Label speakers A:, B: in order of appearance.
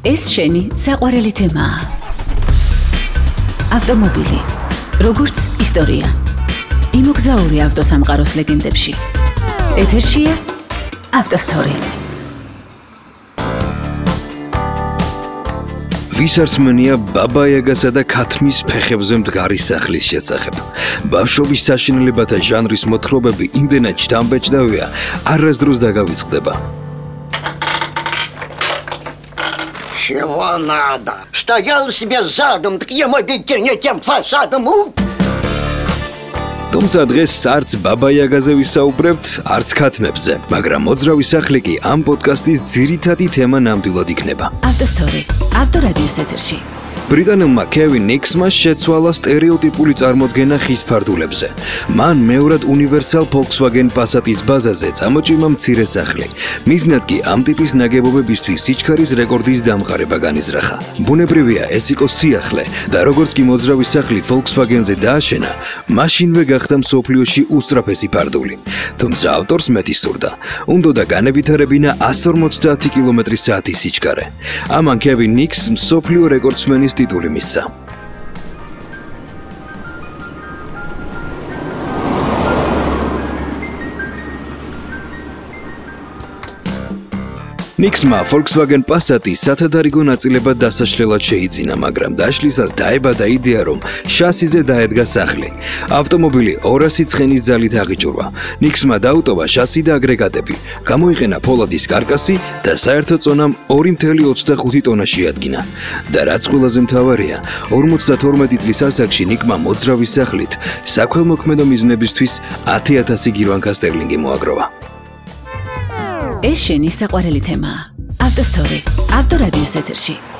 A: ეს შენი საყვარელი თემაა. ავტომობილი, როგორც ისტორია. იმოგზაური ავტოსამყაროს ლეგენდებში. ეთერშია ავტოსტორი.
B: ვის არ სმენია ბაბა-იაგასა და ქათმის ფეხებზე მდგარი სახლის შესახებ. ბავშვობის საშინელებათა ჟანრის მოთხრობები იმდენად შთამბეჭდავია, არასდროს დაგავიწყდება.
C: Чего надо? Стоял себе задом, так ему детей тем фасадом.
B: თუმცა დღეს არც ბაბა-იაგაზე ვისაუბრებთ, არც ქათმებზე, მაგრამ მოძრავი სახლი კი ამ პოდკასტის ძირითადი თემა ნამდვილად იქნება.
A: ავტოსტორი, ავტორადიოს ეთერში.
B: ბრიტანელმა კევინ ნიქსმა შეცვალა სტერეოტიპული წარმოდგენა ხის ფარდულებზე. მან მეორად უნივერსალ Volkswagen Passat-ის ბაზაზე წამოჭიმა მცირე სახლი. მიზნად კი ამ ტიპის ნაგებობებისთვის სიჩქარის რეკორდის დამყარება განიზრახა. ბუნებრივია ეს იყო სიახლე და როგორც კი მოძრავი სახლი Volkswagen-ზე დააშენა, მაშინვე გახდა მსოფლიოში უსწრაფესი ფარდული. თუმცა ავტორს მეტი სურდა. უნდოდა განევითარებინა 150 კმ/სთ სიჩქარე. ამან კევინ ნიქსს მსოფლიო რეკორდსმენის ტიტული მისცა. ნიქსმა Volkswagen Passat-ი სათადარიგო ნაწილებად დასაშლელად შეიძინა, მაგრამ დაშლისას დაებადა იდეა, რომ შასიზე დაედგა სახლი. ავტომობილი 200 ცხენის ძალით აღიჭურვა. ნიქსმა დაუტოვა შასი და აგრეგატები, გამოიყენა ფოლადის კარკასი და საერთო წონამ 2,25 ტონა შეადგინა. და რაც ყველაზე მთავარია, 52 წლის ასაკში ნიკმა მოძრავი სახლით საქველმოქმედო მიზნებისთვის 10,000 გირვანკა სტერლინგი მოაგროვა.
A: ეს შენი საყვარელი თემაა. ავტოსტორი, ავტორადიოს ეთერში.